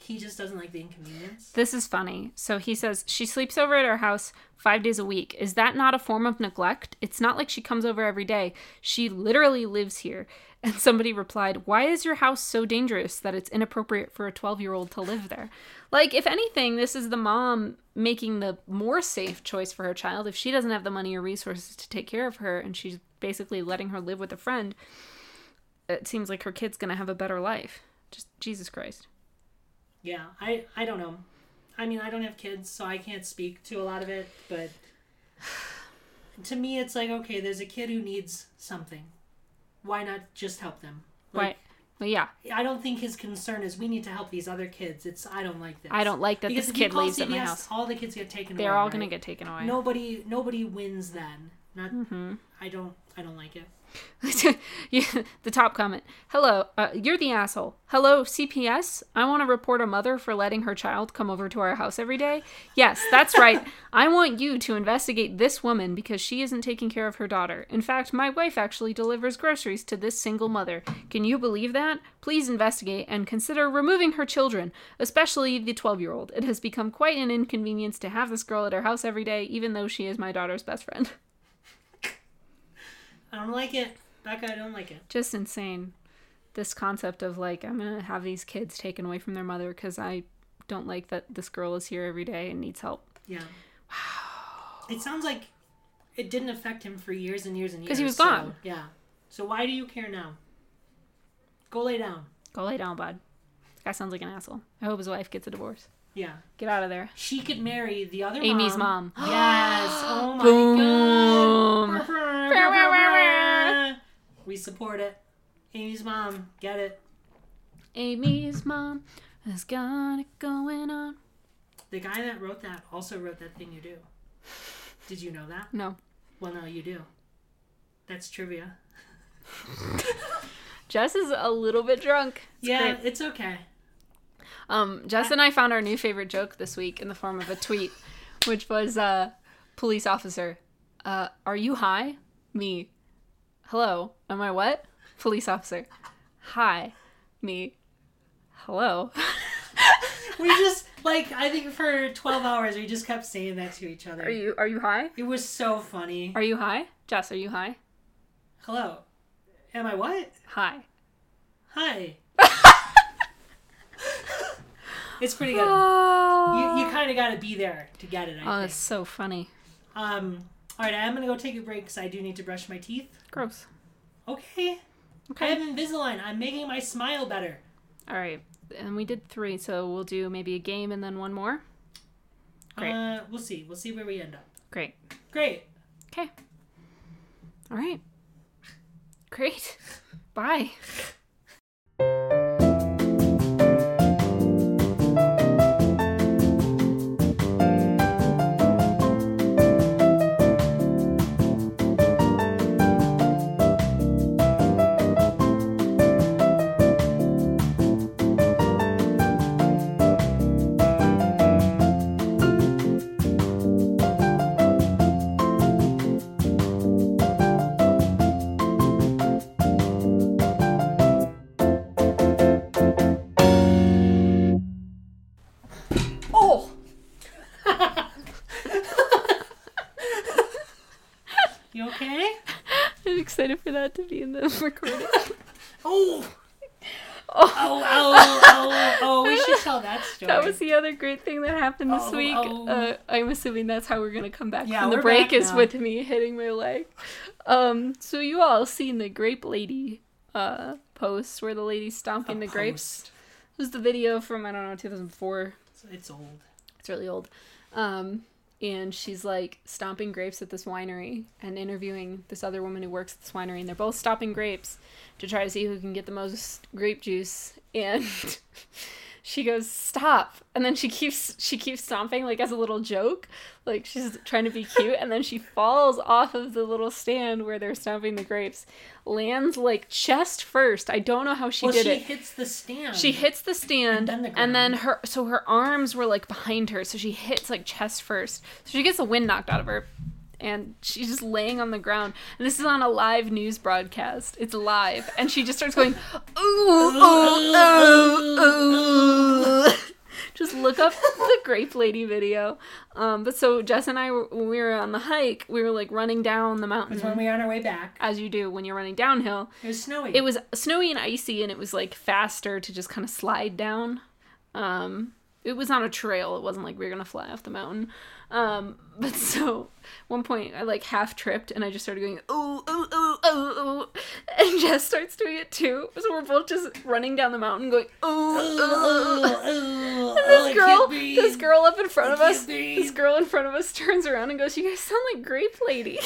He just doesn't like the inconvenience. This is funny. So he says, she sleeps over at our house five days a week. Is that not a form of neglect? It's not like she comes over every day. She literally lives here. And somebody replied, why is your house so dangerous that it's inappropriate for a twelve-year-old to live there? Like, if anything, this is the mom making the more safe choice for her child. If she doesn't have the money or resources to take care of her and she's basically letting her live with a friend, it seems like her kid's going to have a better life. Just Jesus Christ. Yeah, I, I don't know. I mean, I don't have kids, so I can't speak to a lot of it, but to me, it's like, okay, there's a kid who needs something. Why not just help them? Like, right. Well, yeah. I don't think his concern is we need to help these other kids. It's, I don't like this. I don't like that because this if you kid call leaves C B S, at my house. all the kids get taken They're away, all right? going to get taken away. Nobody, nobody wins then. Not, Mm-hmm. I don't, I don't like it. Yeah, the top comment. Hello, uh, you're the asshole. Hello, C P S? I want to report a mother for letting her child come over to our house every day. Yes, that's right. I want you to investigate this woman because she isn't taking care of her daughter. In fact, my wife actually delivers groceries to this single mother. Can you believe that? Please investigate and consider removing her children, especially the twelve-year-old. It has become quite an inconvenience to have this girl at our house every day, even though she is my daughter's best friend. I don't like it. Becca, I don't like it. Just insane. This concept of like, I'm going to have these kids taken away from their mother because I don't like that this girl is here every day and needs help. Yeah. Wow. It sounds like it didn't affect him for years and years and years. Because he was so, gone. Yeah. So why do you care now? Go lay down. Go lay down, bud. This guy sounds like an asshole. I hope his wife gets a divorce. Yeah. Get out of there. She could marry the other Amy's mom. mom. Yes. Oh my Boom. god. We support it. Amy's mom. Get it. Amy's mom has got it going on. The guy that wrote that also wrote That Thing You Do. Did you know that? No. Well, no, you do. That's trivia. Jess is a little bit drunk. It's yeah, great. it's okay. Um, Jess and I found our new favorite joke this week in the form of a tweet, which was, uh, police officer, uh, are you high? Me. Hello. Am I what? Police officer. Hi. Me. Hello. We just, like, I think for twelve hours, we just kept saying that to each other. Are you, are you high? It was so funny. Are you high? Jess, are you high? Hello. Am I what? Hi. Hi. It's pretty good. Oh, You, you kind of got to be there to get it, I oh think. that's so funny. Um, all right, I'm going to go take a break because I do need to brush my teeth. Gross. Okay. Okay. I have Invisalign. I'm making my smile better. All right. And we did three, so we'll do maybe a game and then one more. Great. Uh, we'll see. We'll see where we end up. Great. Great. Okay. All right. Great. Bye. You okay? I'm excited for that to be in the recording. Oh! Oh. Oh, oh, oh, oh, we should tell that story. That was the other great thing that happened this Oh, week. oh. Uh, I'm assuming that's how we're going to come back Yeah, from the we're break back is now. with me hitting my leg. Um, so you all seen the grape lady uh, post where the lady's stomping A the grapes. post. It was the video from, I don't know, two thousand four. It's, it's old. It's really old. Um, and she's like stomping grapes at this winery and interviewing this other woman who works at this winery, and they're both stopping grapes to try to see who can get the most grape juice. And she goes, "Stop!" And then she keeps she keeps stomping like as a little joke, like she's trying to be cute. And then she falls off of the little stand where they're stomping the grapes, lands like chest first. I don't know how she well, did she it. hits the stand. She hits the stand, And then the and then ground. her, so her arms were like behind her, so she hits like chest first. So she gets the wind knocked out of her, and she's just laying on the ground. And this is on a live news broadcast. It's live, and she just starts going, ooh, ooh, ooh, ooh. Just look up the Grape Lady video. Um, but so Jess and I, were, when we were on the hike, we were like running down the mountain. It's when we were on our way back. As you do when you're running downhill. It was snowy. It was snowy and icy, and it was like faster to just kind of slide down. Um, it was on a trail. It wasn't like we were gonna fly off the mountain. Um, but so one point I like half tripped and I just started going ooh ooh ooh ooh ooh, and Jess starts doing it too. So we're both just running down the mountain going ooh ooh ooh. ooh. And this girl, this girl up in front of us, this girl in front of us turns around and goes, "You guys sound like Grape Lady."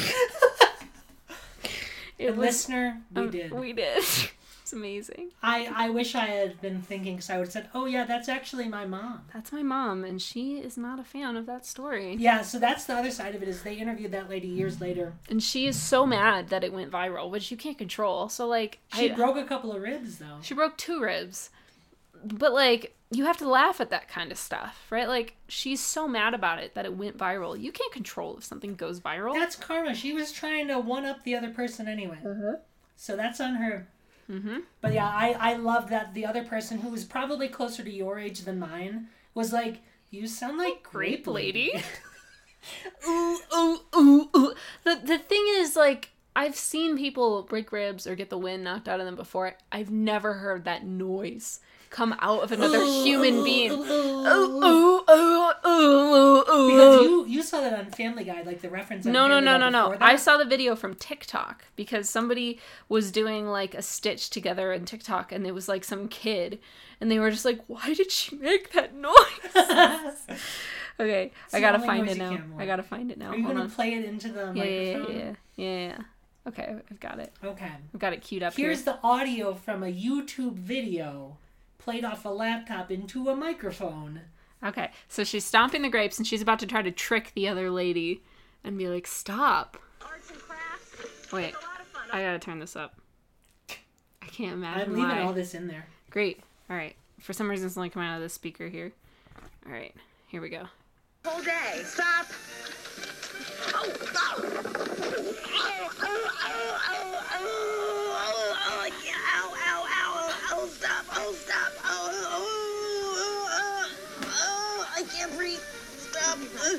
It was, listener, we um, did. We did. It's amazing. I, I wish I had been thinking, because I would have said, oh yeah, that's actually my mom. That's my mom, and she is not a fan of that story. Yeah, so that's the other side of it, is they interviewed that lady years later. And she is so mad that it went viral, which you can't control. So, like... She I, broke a couple of ribs, though. She broke two ribs. But, like, you have to laugh at that kind of stuff, right? Like, she's so mad about it that it went viral. You can't control if something goes viral. That's karma. She was trying to one-up the other person anyway. Mm-hmm. So that's on her. Mm-hmm. But yeah, I, I love that the other person, who was probably closer to your age than mine, was like, you sound like Grape Lady. Ooh, ooh, ooh, ooh. The, the thing is, like, I've seen people break ribs or get the wind knocked out of them before. I've never heard that noise come out of another ooh, human ooh, being. Ooh, ooh, ooh, ooh, ooh, ooh. Because you, you saw that on Family Guy, like the reference on No, no, Family no, Guy no, no. that? I saw the video from TikTok because somebody was doing like a stitch together in TikTok, and it was like some kid, and they were just like, why did she make that noise? Okay, it's I gotta find it now. I gotta find it now. Are you Hold gonna on. play it into the yeah, microphone? Yeah, yeah, yeah, yeah. Okay, I've got it. Okay. I've got it queued up Here's here. the audio from a YouTube video played off a laptop into a microphone. Okay, so she's stomping the grapes, and she's about to try to trick the other lady and be like, stop. Arts and crafts. Wait, I gotta turn this up. I can't imagine I'm leaving why. all this in there. Great. All right. For some reason, it's only coming out of this speaker here. All right, here we go. Whole day. Stop. Oh, stop. Oh, oh, oh, oh, oh, oh, oh, yeah. Ow, ow, ow, oh, stop, oh, stop, oh, oh, oh, oh, oh, I can't breathe. Stop.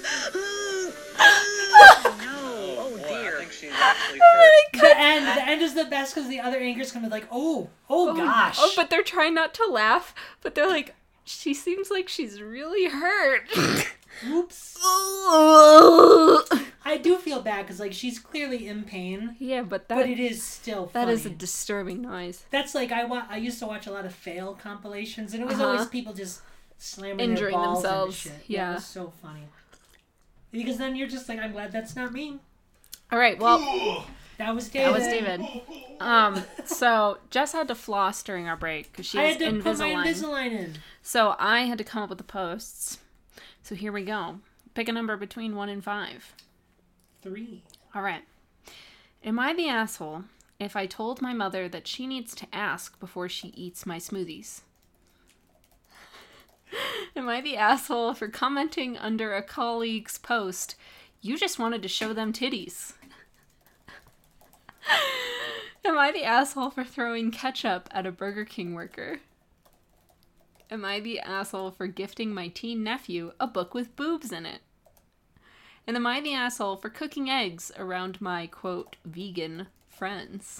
Oh, no. Oh, dear. I think she's actually hurt. The end. The end is the best because the other anchors come in like, oh, oh, oh gosh. Oh, but they're trying not to laugh, but they're like, she seems like she's really hurt. Oops. I do feel bad because, like, she's clearly in pain. Yeah, but that... But it is still funny. That is a disturbing noise. That's like, I wa- I used to watch a lot of fail compilations, and it was uh-huh. always people just slamming Injuring their balls themselves. into shit. Yeah. yeah. It was so funny. Because then you're just like, I'm glad that's not me. All right, well... That was David. That was David. Um, so Jess had to floss during our break because she I has had to Invisalign. put my Invisalign in. So I had to come up with the posts. So here we go. Pick a number between one and five. Three. All right. Am I the asshole if I told my mother that she needs to ask before she eats my smoothies? Am I the asshole for commenting under a colleague's post, "You just wanted to show them titties"? Am I the asshole for throwing ketchup at a Burger King worker? Am I the asshole for gifting my teen nephew a book with boobs in it? And am I the asshole for cooking eggs around my, quote, vegan friends?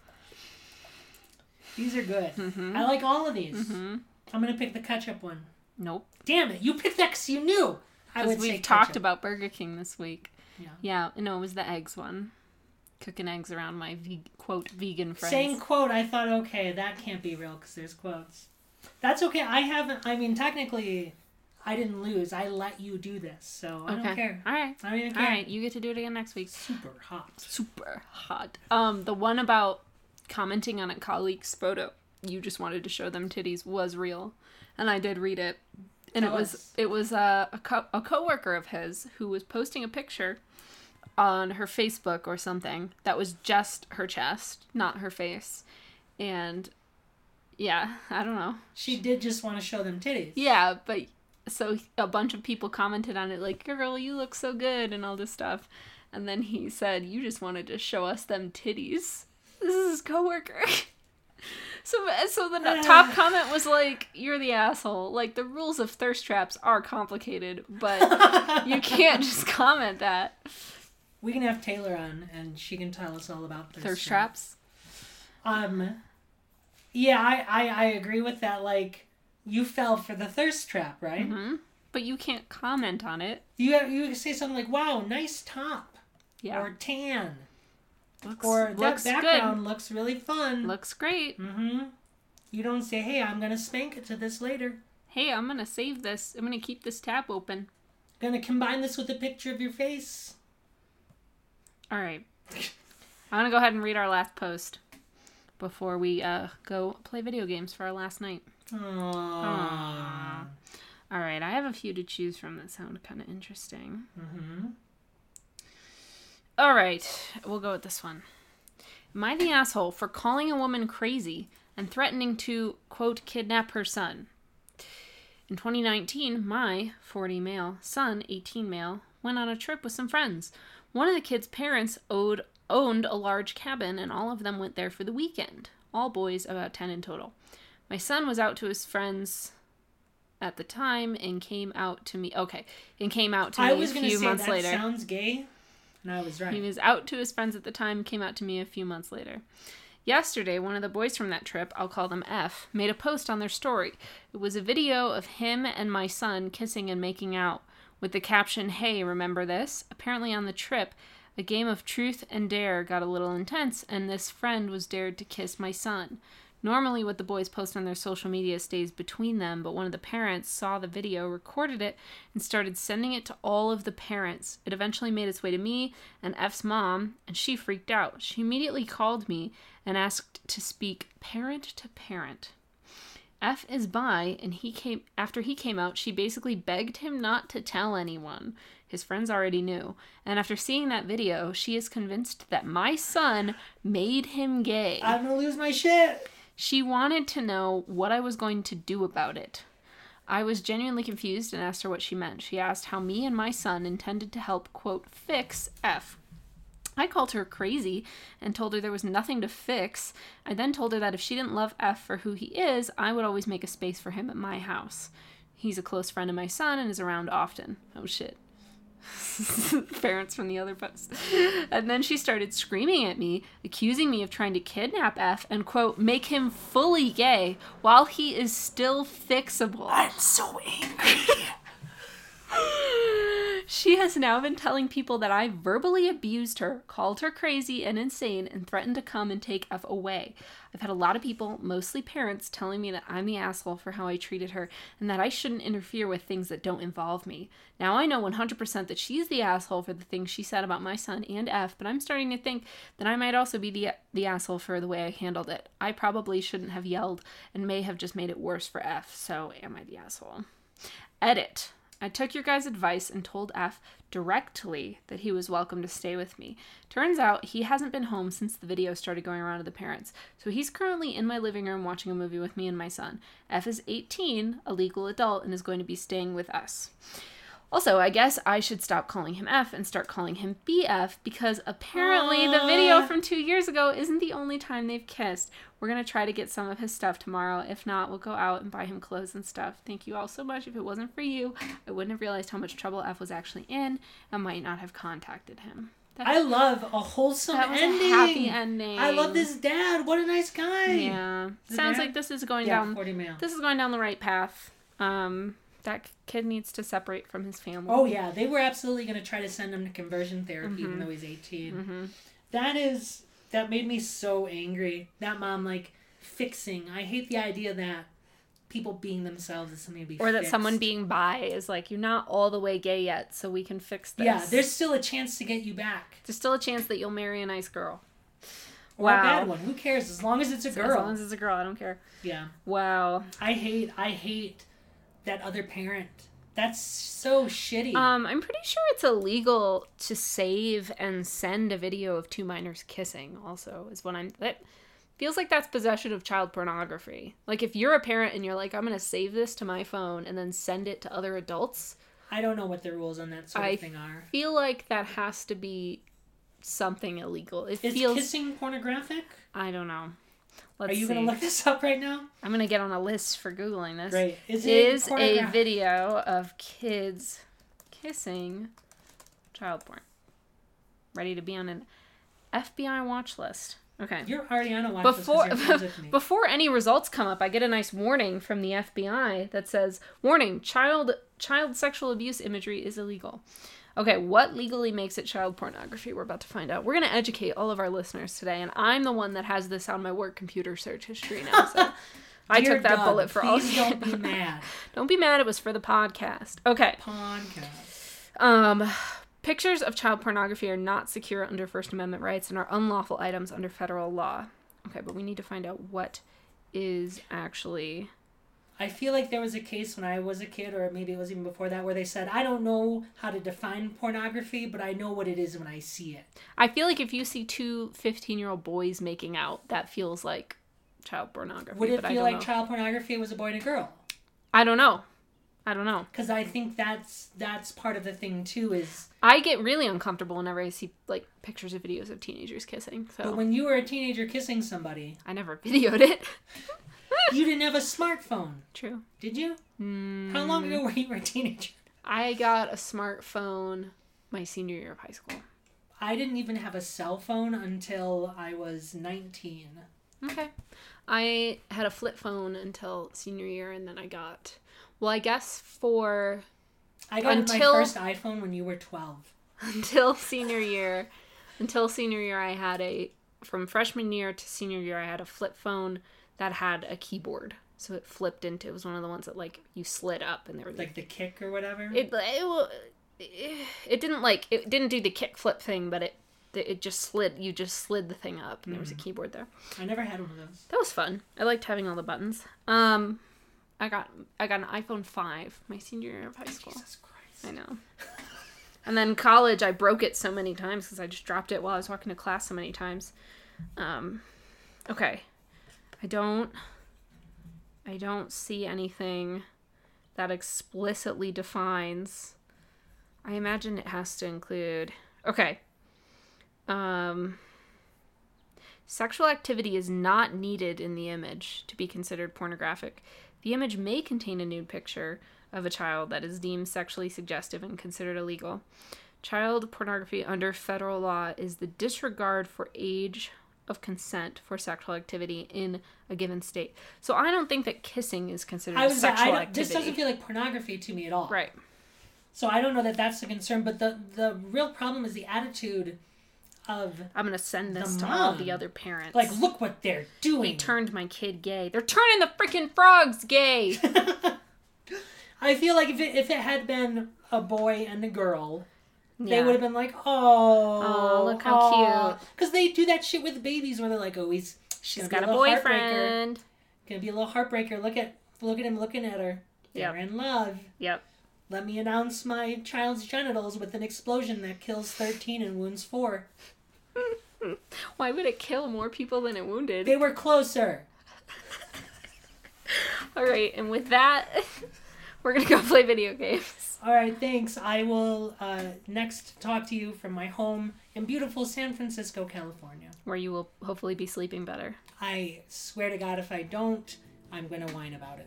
These are good. Mm-hmm. I like all of these. Mm-hmm. I'm going to pick the ketchup one. Nope. Damn it. You picked that because you knew. I would we've say talked ketchup. about Burger King this week. Yeah. Yeah, no, it was the eggs one. Cooking eggs around my, ve- quote, vegan friends. Saying quote, I thought, okay, that can't be real because there's quotes. That's okay. I haven't, I mean, technically, I didn't lose. I let you do this, so I okay. don't care. All right. I don't even care. All right, you get to do it again next week. Super hot. Super hot. Um, the one about commenting on a colleague's photo, you just wanted to show them titties, was real. And I did read it. And Tell it was, us. it was a, a, co- a coworker of his who was posting a picture on her Facebook or something that was just her chest, not her face. And yeah, I don't know. She did just want to show them titties. Yeah, but so a bunch of people commented on it like, "Girl, you look so good," and all this stuff. And then he said, "You just wanted to show us them titties." This is his coworker. So, so the no- top comment was like, "You're the asshole." Like, the rules of thirst traps are complicated, but you can't just comment that. We can have Taylor on, and she can tell us all about thirst, Thirst traps. traps. Um, yeah, I, I, I agree with that. Like, you fell for the thirst trap, right? Mm-hmm. But you can't comment on it. You you say something like, "Wow, nice top," Yeah. or "tan," Looks, or "That looks background good. looks really fun." Looks great. Mm-hmm. You don't say, "Hey, I'm gonna spank it to this later. Hey, I'm gonna save this. I'm gonna keep this tab open. Gonna combine this with a picture of your face." All right. I'm gonna go ahead and read our last post before we uh, go play video games for our last night. Aww. Aww. All right, I have a few to choose from that sound kind of interesting. Mm-hmm. All right, we'll go with this one. Am I the asshole for calling a woman crazy and threatening to, quote, kidnap her son? In twenty nineteen, my forty male son, eighteen male, went on a trip with some friends. One of the kids' parents owed, owned a large cabin, and all of them went there for the weekend. All boys, about ten in total. My son was out to his friends at the time and came out to me. Okay, and came out to me I was a gonna few say months that later. sounds gay, and I was right. He was out to his friends at the time, came out to me a few months later. Yesterday, one of the boys from that trip, I'll call them F, made a post on their story. It was a video of him and my son kissing and making out with the caption, "Hey, remember this?" Apparently on the trip, a game of truth and dare got a little intense, and this friend was dared to kiss my son. Normally what the boys post on their social media stays between them, but one of the parents saw the video, recorded it, and started sending it to all of the parents. It eventually made its way to me and F's mom, and she freaked out. She immediately called me and asked to speak parent to parent. F is bi, and he came after he came out, she basically begged him not to tell anyone. His friends already knew. And after seeing that video, she is convinced that my son made him gay. I'm gonna lose my shit. She wanted to know what I was going to do about it. I was genuinely confused and asked her what she meant. She asked how me and my son intended to help, quote, fix F. I called her crazy and told her there was nothing to fix. I then told her that if she didn't love F for who he is, I would always make a space for him at my house. He's a close friend of my son and is around often. Oh, shit. Parents from the other post. And then she started screaming at me, accusing me of trying to kidnap F and, quote, make him fully gay while he is still fixable. I'm so angry. She has now been telling people that I verbally abused her, called her crazy and insane, and threatened to come and take F away. I've had a lot of people, mostly parents, telling me that I'm the asshole for how I treated her and that I shouldn't interfere with things that don't involve me. Now I know one hundred percent that she's the asshole for the things she said about my son and F, but I'm starting to think that I might also be the, the asshole for the way I handled it. I probably shouldn't have yelled and may have just made it worse for F, so am I the asshole? Edit. I took your guys' advice and told F directly that he was welcome to stay with me. Turns out he hasn't been home since the video started going around to the parents, so he's currently in my living room watching a movie with me and my son. F is eighteen, a legal adult, and is going to be staying with us. Also, I guess I should stop calling him F and start calling him B F because apparently the video from two years ago isn't the only time they've kissed. We're going to try to get some of his stuff tomorrow. If not, we'll go out and buy him clothes and stuff. Thank you all so much. If it wasn't for you, I wouldn't have realized how much trouble F was actually in and might not have contacted him. That, I love a wholesome that was ending. a happy ending. I love this dad. What a nice guy. Yeah. The Sounds dad? like this is going Yeah, down forty male. This is going down the right path. Um That kid needs to separate from his family. Oh, yeah. They were absolutely going to try to send him to conversion therapy, Mm-hmm. even though he's eighteen. Mm-hmm. That is, that made me so angry. That mom, like, fixing. I hate the idea that people being themselves is something to be Or that fixed. someone being bi is like, you're not all the way gay yet, so we can fix this. Yeah, there's still a chance to get you back. There's still a chance that you'll marry a nice girl. Or Wow. a bad one. Who cares? As long as it's a As girl. long as it's a girl, I don't care. Yeah. Wow. I hate, I hate that other parent. That's so shitty. Um, I'm pretty sure it's illegal to save and send a video of two minors kissing, also, is what I'm... That feels like that's possession of child pornography. Like, if you're a parent and you're like, I'm going to save this to my phone and then send it to other adults... I don't know what the rules on that sort I of thing are. feel like that has to be something illegal. It Is feels... kissing pornographic? I don't know. Let's Are you see. going to look this up right now? I'm going to get on a list for Googling this. Great. Is Is, it a pornograph- video of kids kissing child porn. Ready to be on an F B I watch list. Okay. You're already on a watch Before, list 'cause you're friends with me. before any results come up, I get a nice warning from the F B I that says, warning, child child sexual abuse imagery is illegal. Okay, what legally makes it child pornography? We're about to find out. We're going to educate all of our listeners today, and I'm the one that has this on my work computer search history now, so I Dear took that Doug, bullet for all please don't be mad. Don't be mad, it was for the podcast. Okay. Podcast. Um, pictures of child pornography are not secure under First Amendment rights and are unlawful items under federal law. Okay, but we need to find out what is actually... I feel like there was a case when I was a kid, or maybe it was even before that, where they said, I don't know how to define pornography, but I know what it is when I see it. I feel like if you see two fifteen-year-old boys making out, that feels like child pornography. Would it but I feel don't like know. child pornography was a boy and a girl? I don't know. I don't know. Because I think that's that's part of the thing, too, is... I get really uncomfortable whenever I see, like, pictures of videos of teenagers kissing, so... But when you were a teenager kissing somebody, I never videoed it. you didn't have a smartphone, True. did you? Mm, How long ago were you a teenager? I got a smartphone my senior year of high school. I didn't even have a cell phone until I was nineteen. Okay. I had a flip phone until senior year, and then I got... Well, I guess for... I got Until- my first iPhone when you were twelve. Until senior year... Until senior year, I had a... From freshman year to senior year, I had a flip phone that had a keyboard. So it flipped into... It was one of the ones that, like, you slid up, and there were... Like the kick or whatever? It, it, wa- it, it didn't, like... It didn't do the kick flip thing, but it... It just slid... You just slid the thing up, and there was a keyboard there. I never had one of those. That was fun. I liked having all the buttons. Um, I got I got an iPhone five my senior year of high school. Jesus Christ. I know. And then college, I broke it so many times because I just dropped it while I was walking to class so many times. Um, okay. I don't. I don't see anything that explicitly defines. I imagine it has to include. Okay. Um. Sexual activity is not needed in the image to be considered pornographic. The image may contain a nude picture of a child that is deemed sexually suggestive and considered illegal. Child pornography under federal law is the disregard for age of consent for sexual activity in a given state. So I don't think that kissing is considered I was sexual I don't, activity. This doesn't feel like pornography to me at all. Right. So I don't know that that's the concern, but the, the real problem is the attitude of, I'm going to send this The to all the mom. other parents. like, look what they're doing. They turned my kid gay. They're turning the freaking frogs gay. I feel like if it, if it had been a boy and a girl, they Yeah. would have been like, oh, Oh, look how cute. Because they do that shit with babies where they're like, oh, he's She's gonna got be a little heartbreaker. boyfriend. Gonna be a little heartbreaker. Look at look at him looking at her. They're Yep. in love. Yep. Let me announce my child's genitals with an explosion that kills thirteen and wounds four. Why would it kill more people than it wounded? They were closer. All right, and with that, we're gonna go play video games. All right, thanks. I will uh, next talk to you from my home in beautiful San Francisco, California. Where you will hopefully be sleeping better. I swear to God, if I don't, I'm going to whine about it.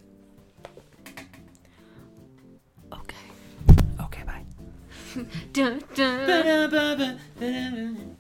Okay. Okay, bye. Dun, dun. Ba-da-ba-ba, ba-da-ba.